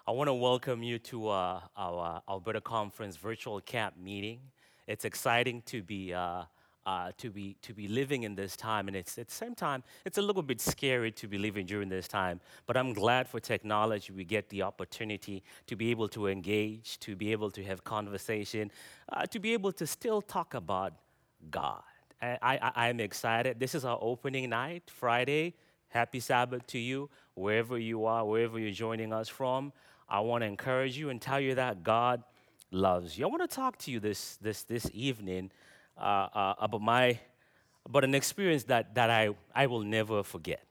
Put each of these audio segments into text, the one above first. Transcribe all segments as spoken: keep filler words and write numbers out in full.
I want to welcome you to uh, our Alberta Conference virtual camp meeting. It's exciting to be uh, uh, to be to be living in this time, and it's at the same time it's a little bit scary to be living during this time. But I'm glad for technology we get the opportunity to be able to engage, to be able to have conversation, uh, to be able to still talk about God. I, I, I'm excited. This is our opening night, Friday. Happy Sabbath to you, wherever you are, wherever you're joining us from. I want to encourage you and tell you that God loves you. I want to talk to you this this this evening uh, uh, about my about an experience that that I I will never forget.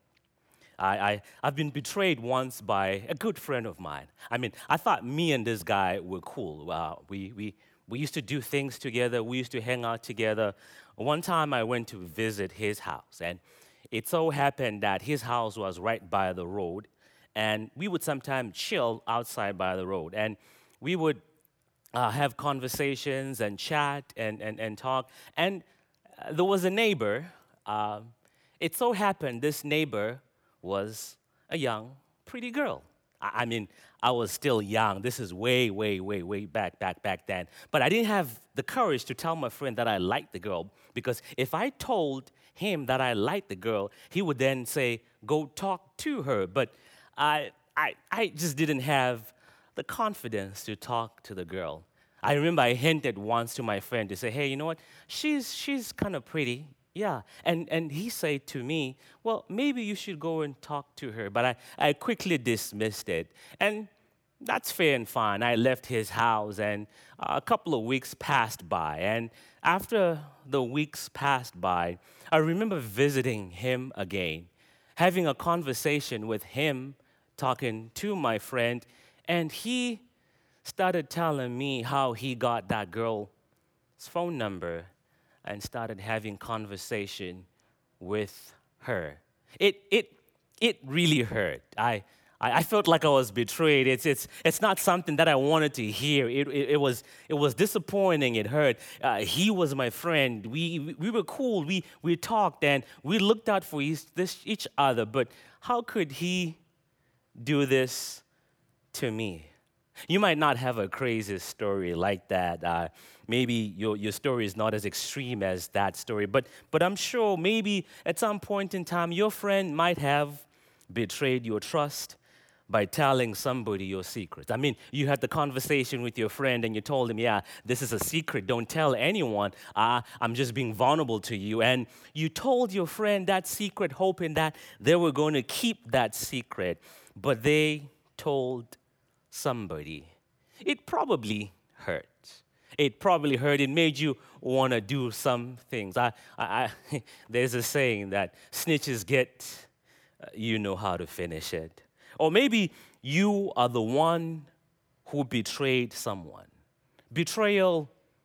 I, I I've been betrayed once by a good friend of mine. I mean, I thought me and this guy were cool. Uh, we we we used to do things together. We used to hang out together. One time I went to visit his house, and it so happened that his house was right by the road, and we would sometimes chill outside by the road, and we would uh, have conversations and chat and, and, and talk. And uh, there was a neighbor. Uh, it so happened this neighbor was a young, pretty girl. I, I mean, I was still young. This is way, way, way, way back, back, back then. But I didn't have the courage to tell my friend that I liked the girl, because if I told him that I liked the girl, he would then say, go talk to her. But I, I, I just didn't have the confidence to talk to the girl. I remember I hinted once to my friend to say, hey, you know what? She's, she's kind of pretty. Yeah. And, and he said to me, well, maybe you should go and talk to her. But I, I quickly dismissed it. And that's fair and fine. I left his house, and a couple of weeks passed by. And after the weeks passed by, I remember visiting him again, having a conversation with him, talking to my friend, and he started telling me how he got that girl's phone number and started having conversation with her. It it it really hurt. I I I felt like I was betrayed. It's it's it's not something that I wanted to hear. It it, it was it was disappointing. It hurt. Uh, he was my friend. We we we were cool. We we talked and we looked out for each this each other. But how could he do this to me? You might not have a crazy story like that. Uh, maybe your, your story is not as extreme as that story, but, but I'm sure maybe at some point in time your friend might have betrayed your trust by telling somebody your secret. I mean, you had the conversation with your friend and you told him, yeah, this is a secret. Don't tell anyone. Uh, I'm just being vulnerable to you. And you told your friend that secret hoping that they were going to keep that secret, but they told somebody. It probably hurt. It probably hurt. It made you want to do some things. I, I, I there's a saying that snitches get, uh, you know how to finish it. Or maybe you are the one who betrayed someone. Betrayal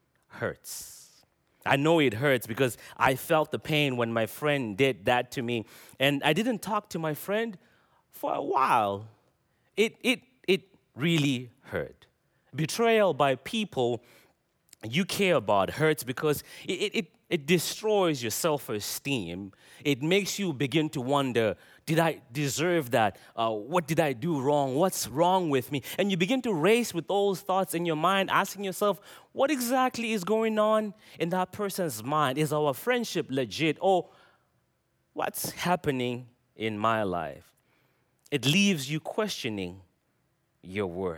hurts. I know it hurts because I felt the pain when my friend did that to me, and I didn't talk to my friend for a while. It it it really hurt. Betrayal by people you care about hurts because it, it, it destroys your self-esteem. It makes you begin to wonder, did I deserve that? Uh, what did I do wrong? What's wrong with me? And you begin to race with those thoughts in your mind, asking yourself, what exactly is going on in that person's mind? Is our friendship legit? Or what's happening in my life? It leaves you questioning your worth.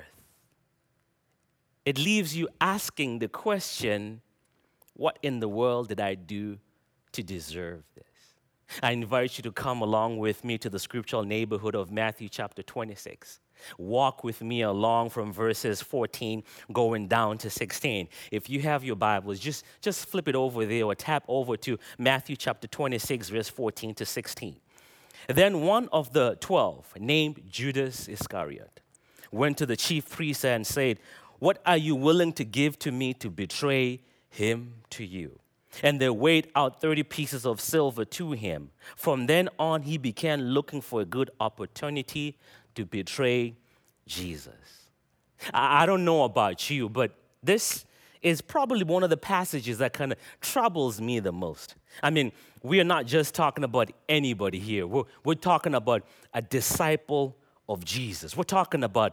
It leaves you asking the question, what in the world did I do to deserve this? I invite you to come along with me to the scriptural neighborhood of Matthew chapter twenty-six. Walk with me along from verses fourteen going down to sixteen. If you have your Bibles, just, just flip it over there or tap over to Matthew chapter twenty-six, verse fourteen to sixteen. Then one of the twelve, named Judas Iscariot, went to the chief priests and said, what are you willing to give to me to betray him to you? And they weighed out thirty pieces of silver to him. From then on, he began looking for a good opportunity to betray Jesus. I, I don't know about you, but this is probably one of the passages that kind of troubles me the most. I mean, we are not just talking about anybody here. We're, we're talking about a disciple of Jesus. We're talking about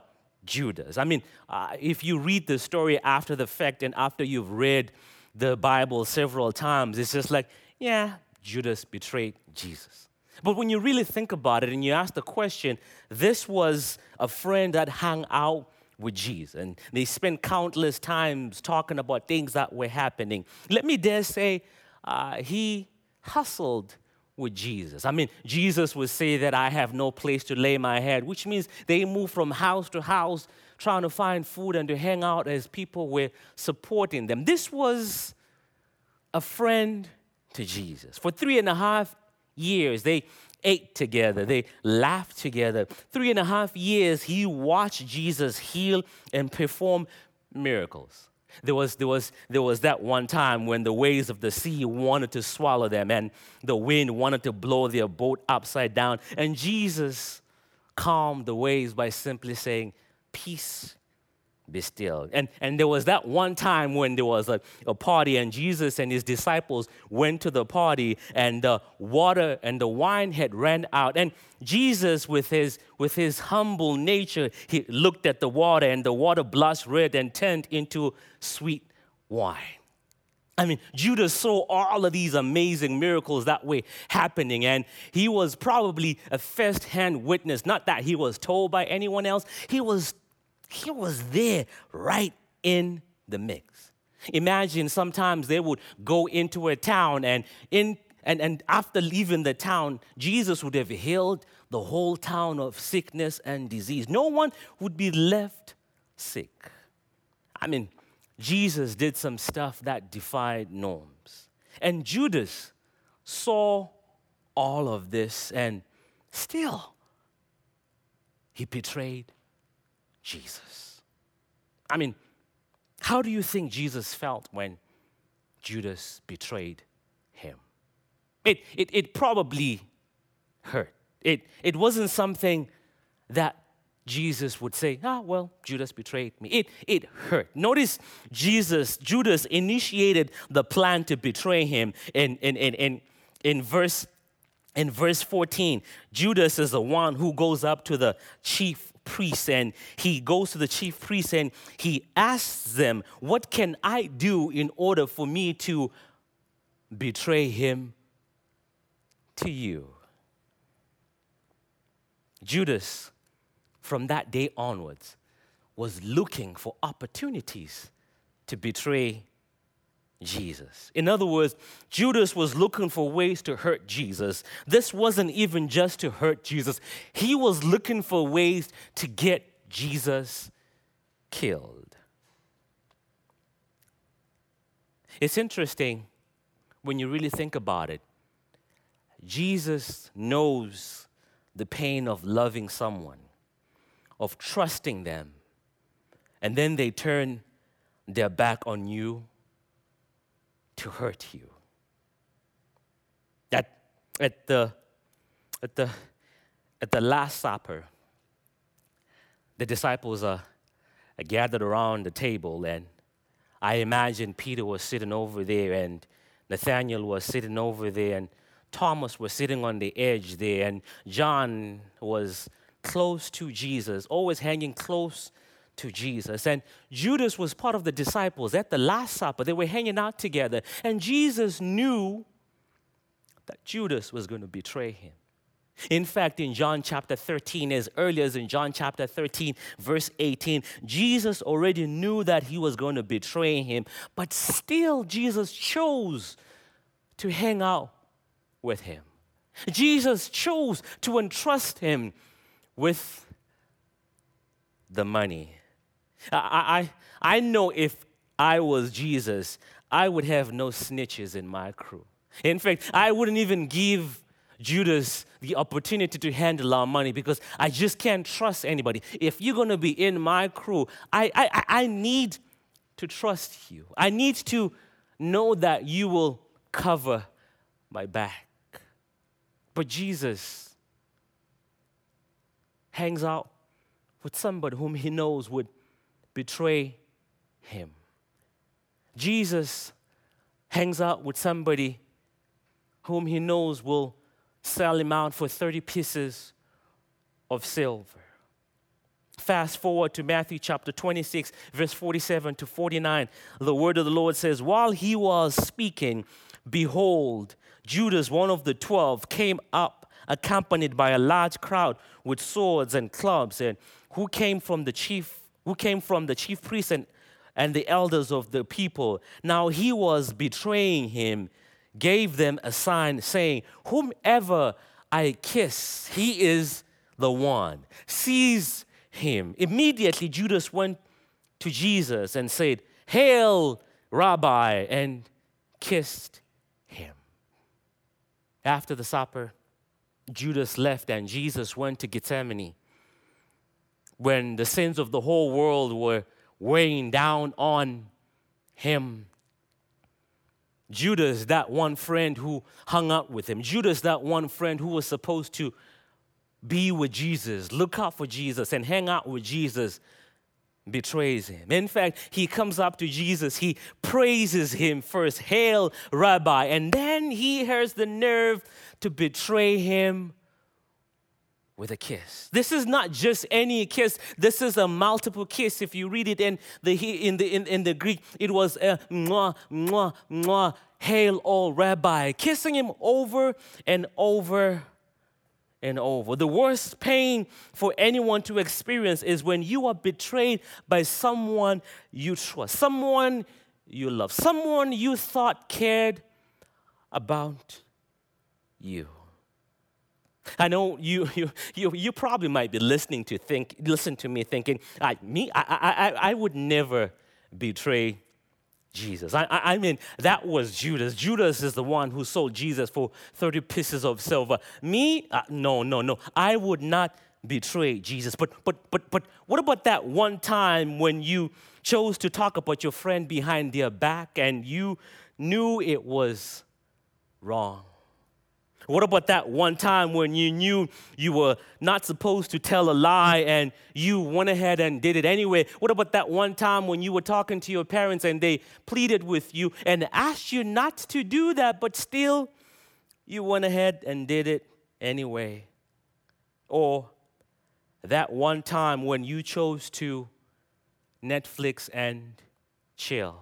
Judas. I mean, uh, if you read the story after the fact and after you've read the Bible several times, it's just like, yeah, Judas betrayed Jesus. But when you really think about it and you ask the question, this was a friend that hung out with Jesus, and they spent countless times talking about things that were happening. Let me dare say, uh, he hustled with Jesus. I mean, Jesus would say that I have no place to lay my head, which means they moved from house to house trying to find food and to hang out as people were supporting them. This was a friend to Jesus. For three and a half years, they ate together. They laughed together. Three and a half years, he watched Jesus heal and perform miracles. There was, there was, there was that one time when the waves of the sea wanted to swallow them and the wind wanted to blow their boat upside down. And Jesus calmed the waves by simply saying, "Peace, be still." And, and there was that one time when there was a, a party and Jesus and his disciples went to the party and the water and the wine had ran out. And Jesus, with his, with his humble nature, he looked at the water and the water blushed red and turned into sweet wine. I mean, Judas saw all of these amazing miracles that were happening, and he was probably a first-hand witness. Not that he was told by anyone else. He was He was there right in the mix. Imagine sometimes they would go into a town and in and, and after leaving the town, Jesus would have healed the whole town of sickness and disease. No one would be left sick. I mean, Jesus did some stuff that defied norms. And Judas saw all of this, and still he betrayed Jesus. I mean, how do you think Jesus felt when Judas betrayed him? It, it, it probably hurt. It, it wasn't something that Jesus would say, ah, well, Judas betrayed me. It, it hurt. Notice Jesus, Judas initiated the plan to betray him in, in, in, in, in verse In verse fourteen. Judas is the one who goes up to the chief priest, and he goes to the chief priest and he asks them, "What can I do in order for me to betray him to you?" Judas, from that day onwards, was looking for opportunities to betray Jesus. In other words, Judas was looking for ways to hurt Jesus. This wasn't even just to hurt Jesus. He was looking for ways to get Jesus killed. It's interesting when you really think about it. Jesus knows the pain of loving someone, of trusting them, and then they turn their back on you to hurt you. At, at, the, at, the, at the Last Supper, the disciples are, are gathered around the table, and I imagine Peter was sitting over there, and Nathaniel was sitting over there, and Thomas was sitting on the edge there, and John was close to Jesus, always hanging close to Jesus. And Judas was part of the disciples at the Last Supper. They were hanging out together. And Jesus knew that Judas was going to betray him. In fact, in John chapter thirteen, as early as in John chapter thirteen, verse eighteen, Jesus already knew that he was going to betray him, but still Jesus chose to hang out with him. Jesus chose to entrust him with the money. I, I, I know if I was Jesus, I would have no snitches in my crew. In fact, I wouldn't even give Judas the opportunity to handle our money because I just can't trust anybody. If you're going to be in my crew, I, I, I need to trust you. I need to know that you will cover my back. But Jesus hangs out with somebody whom he knows would betray him. Jesus hangs out with somebody whom he knows will sell him out for thirty pieces of silver. fast forward to Matthew chapter twenty-six, verse forty-seven to forty-nine. The word of the Lord says, while he was speaking, behold, Judas, one of the twelve, came up, accompanied by a large crowd with swords and clubs, and who came from the chief, who came from the chief priests and, and the elders of the people. Now he was betraying him, gave them a sign, saying, whomever I kiss, he is the one. Seize him. Immediately Judas went to Jesus and said, Hail, Rabbi, and kissed him. After the supper, Judas left and Jesus went to Gethsemane. When the sins of the whole world were weighing down on him, Judas, that one friend who hung out with him, Judas, that one friend who was supposed to be with Jesus, look out for Jesus, and hang out with Jesus, betrays him. In fact, he comes up to Jesus, he praises him first, Hail, Rabbi, and then he has the nerve to betray him with a kiss. This is not just any kiss. This is a multiple kiss. If you read it in the in the in, in the Greek, it was a mwah, mwah, mwah, Hail, all Rabbi, kissing him over and over and over. The worst pain for anyone to experience is when you are betrayed by someone you trust, someone you love, someone you thought cared about you. I know you, you, you, you probably might be listening to think, listen to me thinking, I, me, I, I, I would never betray Jesus. I, I, I mean, that was Judas. Judas is the one who sold Jesus for thirty pieces of silver. Me, uh, no, no, no. I would not betray Jesus. But, but, but, but, what about that one time when you chose to talk about your friend behind their back and you knew it was wrong? What about that one time when you knew you were not supposed to tell a lie and you went ahead and did it anyway? What about that one time when you were talking to your parents and they pleaded with you and asked you not to do that, but still you went ahead and did it anyway? Or that one time when you chose to Netflix and chill?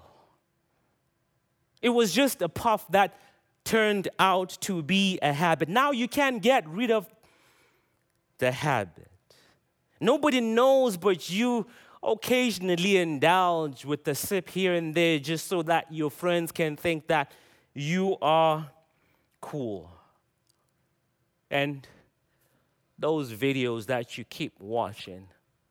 It was just a puff that turned out to be a habit. Now you can't get rid of the habit. Nobody knows, but you occasionally indulge with a sip here and there just so that your friends can think that you are cool. And those videos that you keep watching,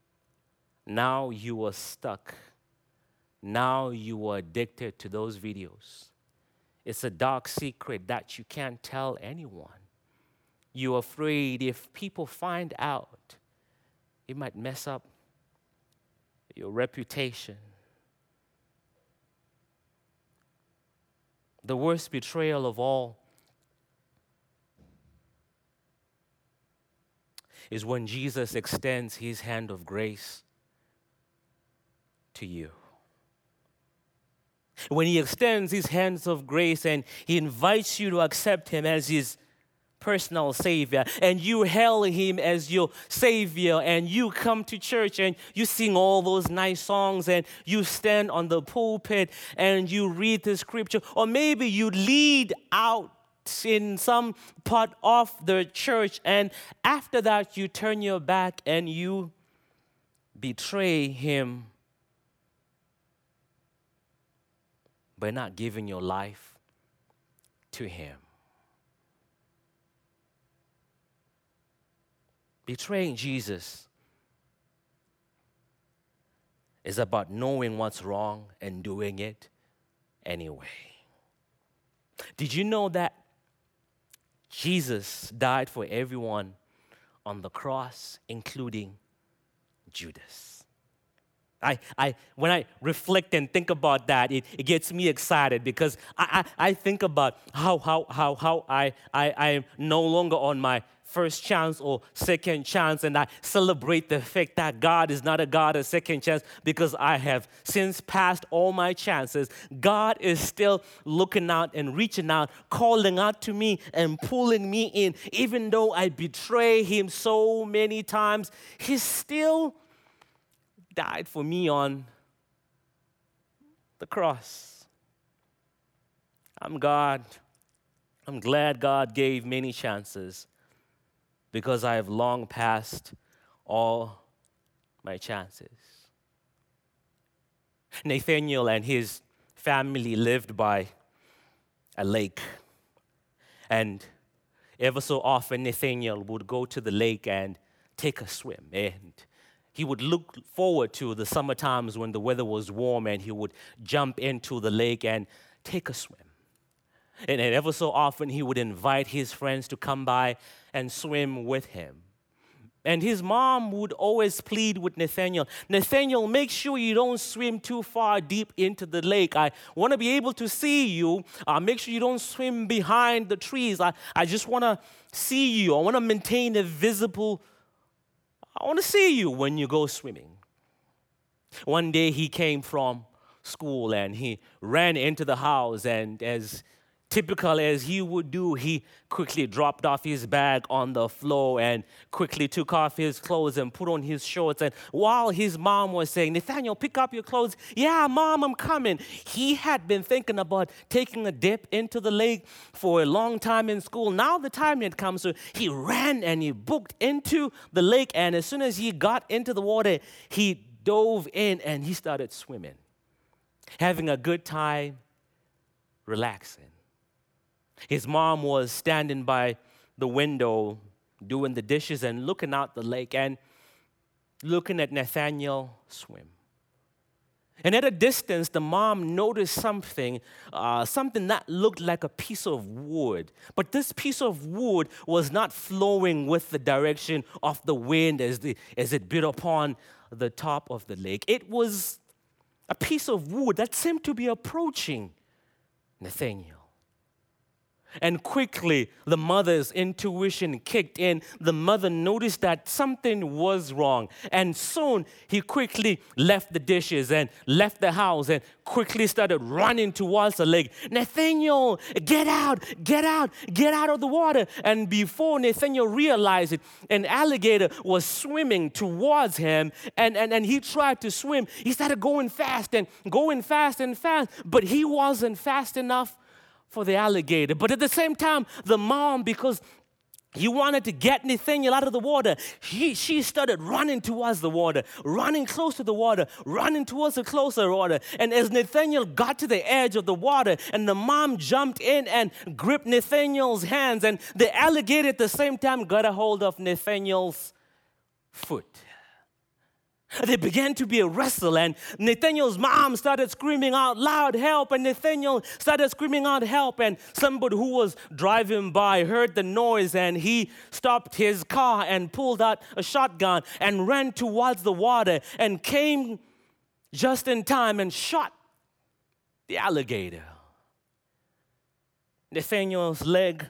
now you are stuck. Now you are addicted to those videos. It's a dark secret that you can't tell anyone. You're afraid if people find out, it might mess up your reputation. The worst betrayal of all is when Jesus extends his hand of grace to you. When he extends his hands of grace and he invites you to accept him as his personal Savior, and you hail him as your Savior, and you come to church and you sing all those nice songs, and you stand on the pulpit and you read the scripture, or maybe you lead out in some part of the church, and after that you turn your back and you betray him by not giving your life to him. Betraying Jesus is about knowing what's wrong and doing it anyway. Did you know that Jesus died for everyone on the cross, including Judas? I, I, when I reflect and think about that, it, it gets me excited because I, I, I think about how, how, how, how I, I, I am no longer on my first chance or second chance, and I celebrate the fact that God is not a God of second chance because I have since passed all my chances. God is still looking out and reaching out, calling out to me and pulling me in. Even though I betray him so many times, he's still died for me on the cross. I'm God. I'm glad God gave many chances because I have long passed all my chances. Nathaniel and his family lived by a lake. And ever so often, Nathaniel would go to the lake and take a swim. And he would look forward to the summer times when the weather was warm, and he would jump into the lake and take a swim. And, and ever so often, he would invite his friends to come by and swim with him. And his mom would always plead with Nathaniel, Nathaniel, make sure you don't swim too far deep into the lake. I want to be able to see you. Uh, make sure you don't swim behind the trees. I, I just want to see you. I want to maintain a visible, I want to see you when you go swimming. One day he came from school and he ran into the house, and as typical as he would do, he quickly dropped off his bag on the floor and quickly took off his clothes and put on his shorts. And while his mom was saying, Nathaniel, pick up your clothes. Yeah, Mom, I'm coming. He had been thinking about taking a dip into the lake for a long time in school. Now the time had come, so he ran and he booked into the lake. And as soon as he got into the water, he dove in and he started swimming, having a good time, relaxing. His mom was standing by the window doing the dishes and looking out the lake and looking at Nathaniel swim. And at a distance, the mom noticed something, uh, something that looked like a piece of wood. But this piece of wood was not flowing with the direction of the wind as, the, as it beat upon the top of the lake. It was a piece of wood that seemed to be approaching Nathaniel. And quickly, the mother's intuition kicked in. The mother noticed that something was wrong. And soon, he quickly left the dishes and left the house and quickly started running towards the lake. Nathaniel, get out, get out, get out of the water. And before Nathaniel realized it, an alligator was swimming towards him. And, and, and he tried to swim. He started going fast and going fast and fast. But he wasn't fast enough for the alligator. But at the same time, the mom, because he wanted to get Nathaniel out of the water, he, she started running towards the water, running close to the water, running towards the closer water. And as Nathaniel got to the edge of the water, and the mom jumped in and gripped Nathaniel's hands, and the alligator at the same time got a hold of Nathaniel's foot. They began to be a wrestle, and Nathaniel's mom started screaming out loud, help, and Nathaniel started screaming out, help, and somebody who was driving by heard the noise, and he stopped his car and pulled out a shotgun and ran towards the water and came just in time and shot the alligator. Nathaniel's leg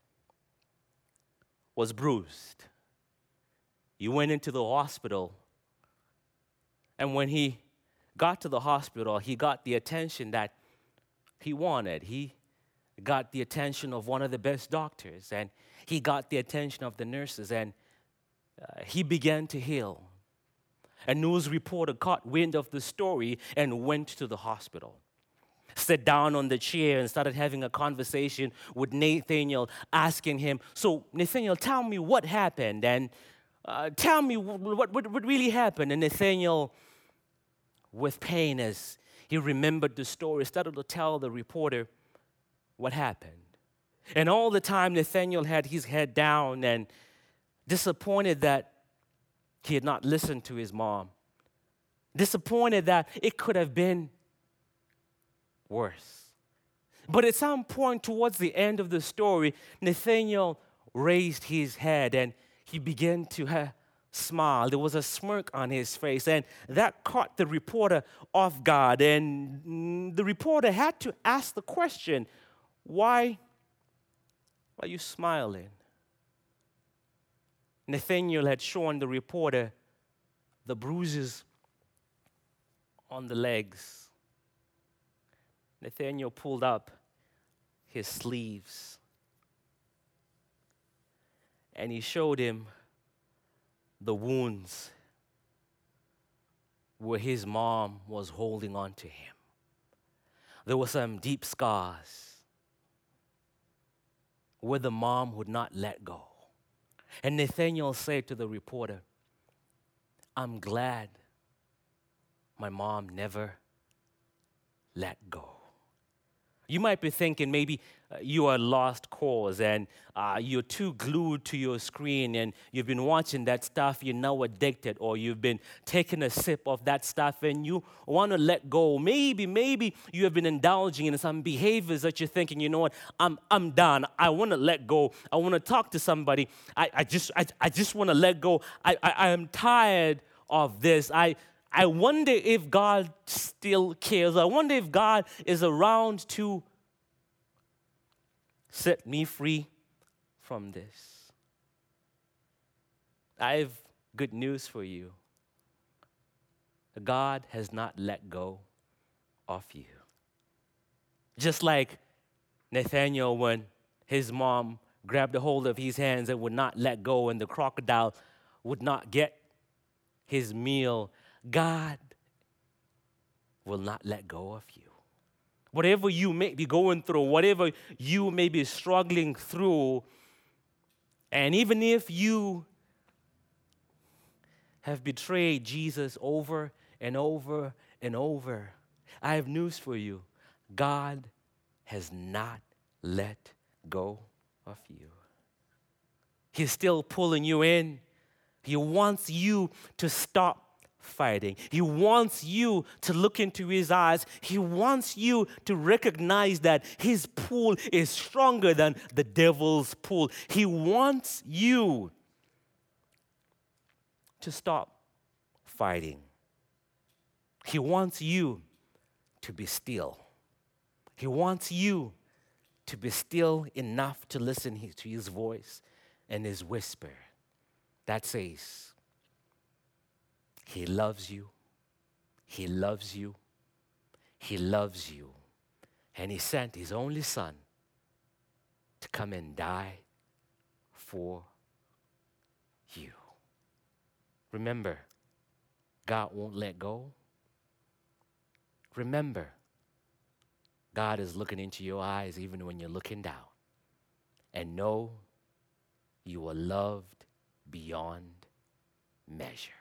was bruised. He went into the hospital. And when he got to the hospital, he got the attention that he wanted. He got the attention of one of the best doctors, and he got the attention of the nurses, and uh, he began to heal. A news reporter caught wind of the story and went to the hospital, sat down on the chair and started having a conversation with Nathaniel, asking him, so Nathaniel, tell me what happened, and uh, tell me what, what, what really happened. And Nathaniel, with pain as he remembered the story, started to tell the reporter what happened. And all the time, Nathaniel had his head down and disappointed that he had not listened to his mom. Disappointed that it could have been worse. But at some point towards the end of the story, Nathaniel raised his head and he began to ha- smile. There was a smirk on his face, and that caught the reporter off guard. And the reporter had to ask the question, why are you smiling? Nathaniel had shown the reporter the bruises on the legs. Nathaniel pulled up his sleeves, and he showed him the wounds where his mom was holding on to him. There were some deep scars where the mom would not let go. And Nathaniel said to the reporter, I'm glad my mom never let go. You might be thinking maybe uh, you are a lost cause and uh, you're too glued to your screen and you've been watching that stuff, you're now addicted, or you've been taking a sip of that stuff and you want to let go. Maybe, maybe you have been indulging in some behaviors that you're thinking, you know what, I'm, I'm done. I want to let go. I want to talk to somebody. I, I just, I, I just want to let go. I, I, I am tired of this. I I wonder if God still cares. I wonder if God is around to set me free from this. I have good news for you. God has not let go of you. Just like Nathaniel, when his mom grabbed a hold of his hands and would not let go, and the crocodile would not get his meal, God will not let go of you. Whatever you may be going through, whatever you may be struggling through, and even if you have betrayed Jesus over and over and over, I have news for you. God has not let go of you. He's still pulling you in. He wants you to stop fighting. He wants you to look into his eyes. He wants you to recognize that his pull is stronger than the devil's pull. He wants you to stop fighting. He wants you to be still. He wants you to be still enough to listen to his voice and his whisper that says, he loves you, he loves you, he loves you. And he sent his only son to come and die for you. Remember, God won't let go. Remember, God is looking into your eyes even when you're looking down. And know you are loved beyond measure.